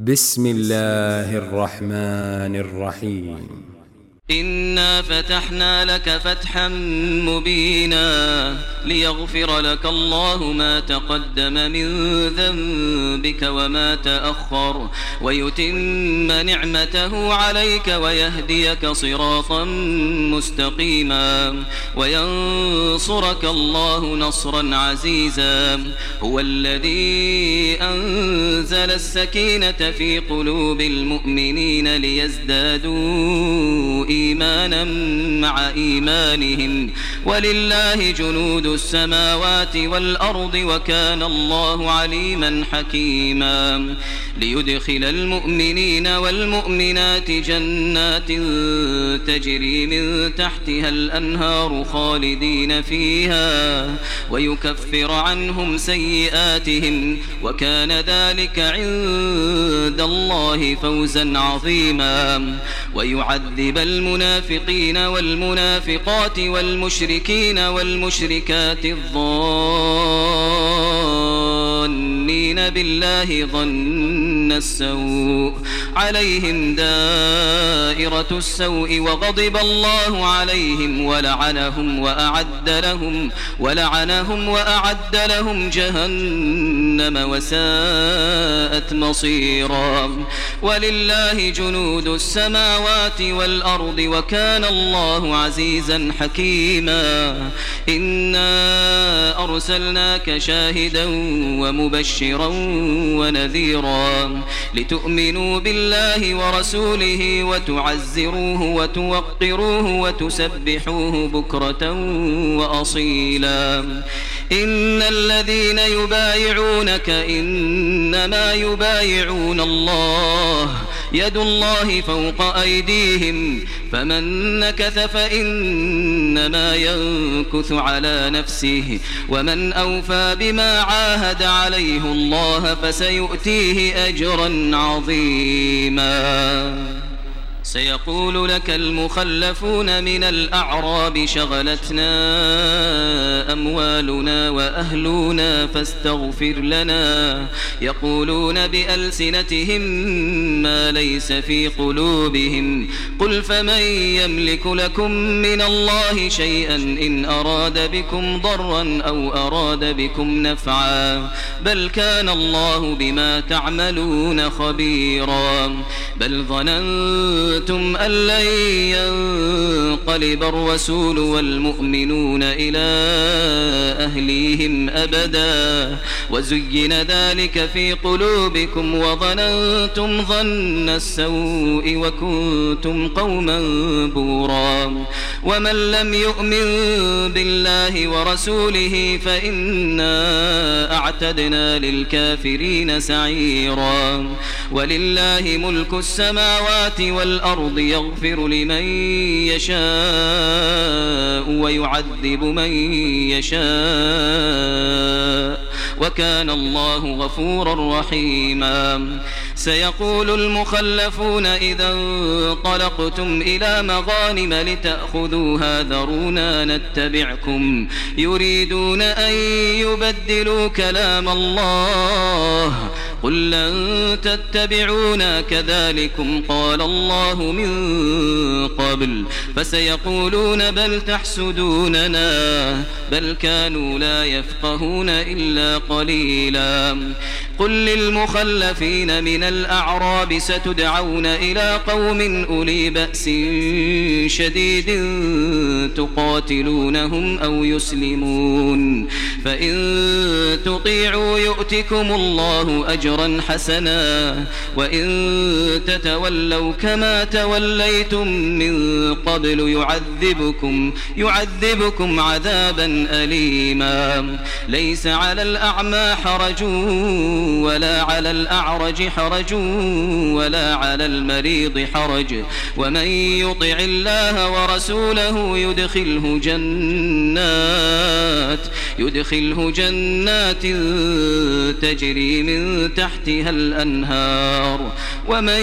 بسم الله الرحمن الرحيم. إنا فتحنا لك فتحا مبينا ليغفر لك الله ما تقدم من ذنبك وما تأخر ويتم نعمته عليك ويهديك صراطا مستقيما وينصرك الله نصرا عزيزا. هو الذي أنزل السكينة في قلوب المؤمنين ليزدادوا إيمانا مع إيمانهم ولله جنود السماوات والأرض وكان الله عليما حكيما. ليدخل المؤمنين والمؤمنات جنات تجري من تحتها الأنهار خالدين فيها ويكفر عنهم سيئاتهم وكان ذلك عند الله فوزا عظيما. ويعذب المنافقين والمنافقات والمشركين والمشركات الظانين بالله ظن السوء عليهم دائرة السوء وغضب الله عليهم ولعنهم وأعد لهم جهنم وساءت مصيرا. ولله جنود السماوات والأرض وكان الله عزيزا حكيما. إنا أرسلناك شاهدا ومبشرا ونذيرا لتؤمنوا بالله ورسوله وتعزروه وتوقروه وتسبحوه بكرة وأصيلا. إن الذين يبايعونك إنما يبايعون الله يد الله فوق أيديهم فمن نكث فإنما ينكث على نفسه ومن أوفى بما عاهد عليه الله فسيؤتيه أجرا عظيما. سيقول لك المخلفون من الأعراب شغلتنا أموالنا وأهلنا فاستغفر لنا يقولون بألسنتهم ما ليس في قلوبهم قل فمن يملك لكم من الله شيئا إن أراد بكم ضرا أو أراد بكم نفعا بل كان الله بما تعملون خبيرا. بل ظننتم أن لن ينقلب الرسول والمؤمنون إلى أهليهم أبدا وزين ذلك في قلوبكم وظننتم ظن السوء وكنتم قوما بورا. ومن لم يؤمن بالله ورسوله فإنا أعتدنا للكافرين سعيرا. ولله ملك السماوات والأرض يغفر لمن يشاء ويعذب من يشاء وكان الله غفورا رحيما. سيقول المخلفون إذا انطلقتم إلى مغانم لتأخذوها ذرونا نتبعكم يريدون أن يبدلوا كلام الله قل لن تتبعونا كذلكم قال الله من قبل فسيقولون بل تحسدوننا بل كانوا لا يفقهون إلا قليلا. قل للمخلفين من الأعراب ستدعون إلى قوم أولي بأس شديد تقاتلونهم أو يسلمون فإن تطيعوا يؤتكم الله أجرا حسنا وإن تتولوا كما توليتم من قبل يعذبكم عذابا أليما. ليس على الأعمى حرج ولا على الأعرج حرج ولا على المريض حرج ومن يطع الله ورسوله يدخله جنات تجري من تحتها الأنهار ومن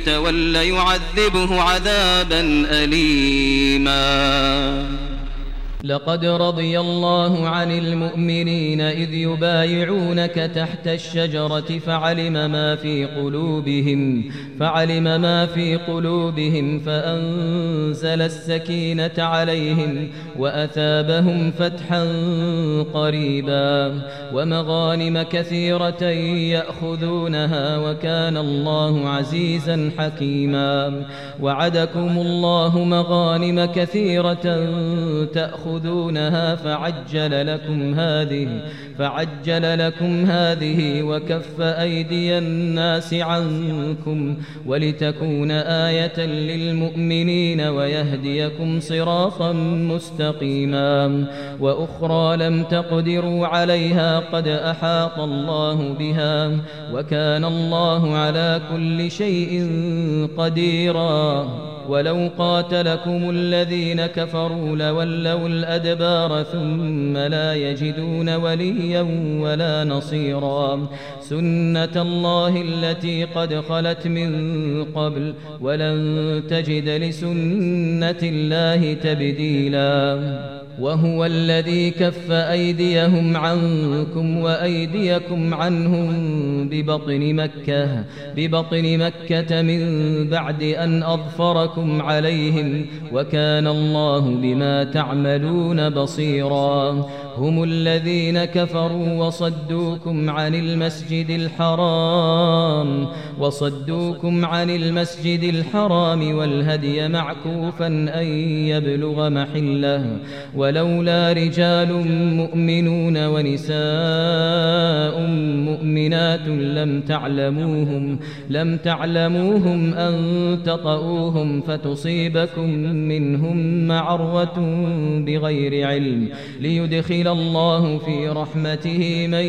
يتولى يعذبه عذابا أليما. لقد رضي الله عن المؤمنين إذ يبايعونك تحت الشجرة فعلم ما في قلوبهم فأنزل السكينة عليهم وأثابهم فتحا قريبا ومغانم كثيرة يأخذونها وكان الله عزيزا حكيما. وعدكم الله مغانم كثيرة تأخذونها فعجل لكم هذه وكف أيدي الناس عنكم ولتكون آية للمؤمنين ويهديكم صراطا مستقيما. وأخرى لم تقدروا عليها قد أحاط الله بها وكان الله على كل شيء قديرا. ولو قاتلكم الذين كفروا لولوا الأدبار ثم لا يجدون وليا ولا نصيرا. سنة الله التي قد خلت من قبل ولن تجد لسنة الله تبديلا. وهو الذي كف أيديهم عنكم وأيديكم عنهم ببطن مكة من بعد أن أظفركم عليهم وكان الله بما تعملون بصيرا. هم الذين كفروا وصدوكم عن المسجد الحرام والهدي معكوفا أن يبلغ محله ولولا رجال مؤمنون ونساء مؤمنات لم تعلموهم أن تطؤوهم فتصيبكم منهم معرة بغير علم ليدخل الله في رحمته من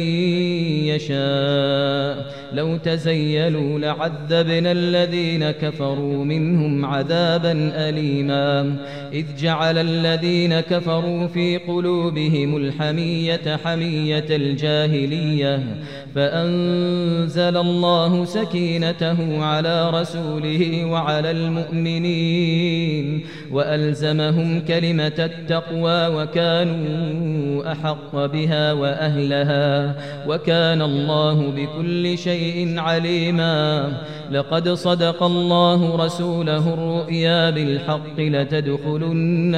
يشاء. لو تزيلوا لعذبنا الذين كفروا منهم عذابا أليما. إذ جعل الذين كفروا في قلوبهم الحمية حمية الجاهلية فأنزل الله سكينته على رسوله وعلى المؤمنين وألزمهم كلمة التقوى وكانوا أحق بها وأهلها وكان الله بكل شيء عليما. لقد صدق الله رسوله الرؤيا بالحق لتدخلن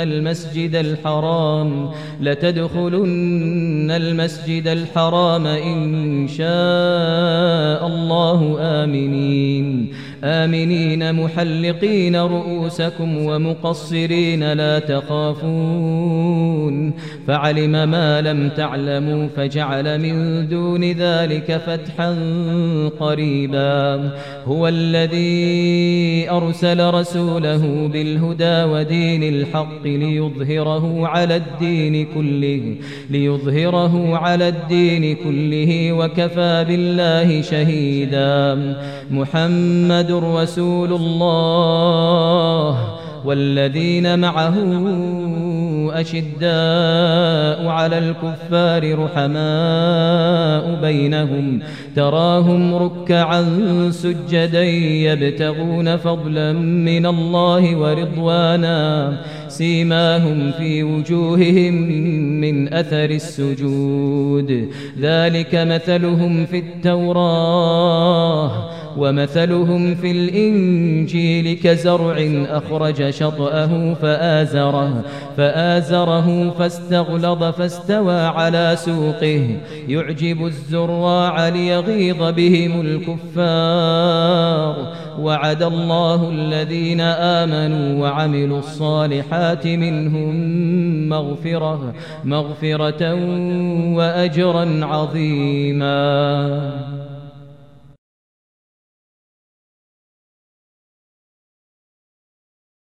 المسجد الحرام إن شاء الله آمنين محلقين رؤوسكم ومقصرين لا تخافون فعلم ما لم تعلموا فجعل من دون ذلك فتحا قريبا. هو الذي أرسل رسوله بالهدى ودين الحق ليظهره على الدين كله وكفى بالله شهيدا. محمد رسول الله والذين معه أشداء على الكفار رحماء بينهم تراهم ركعا سجدا يبتغون فضلا من الله ورضوانا سيماهم في وجوههم من أثر السجود ذلك مثلهم في التوراة ومثلهم في الإنجيل كزرع أخرج شطأه فآزره فاستغلظ فاستوى على سوقه يعجب الزراع ليغيظ بهم الكفار. وعد الله الذين آمنوا وعملوا الصالحات منهم مغفرة وأجرا عظيما.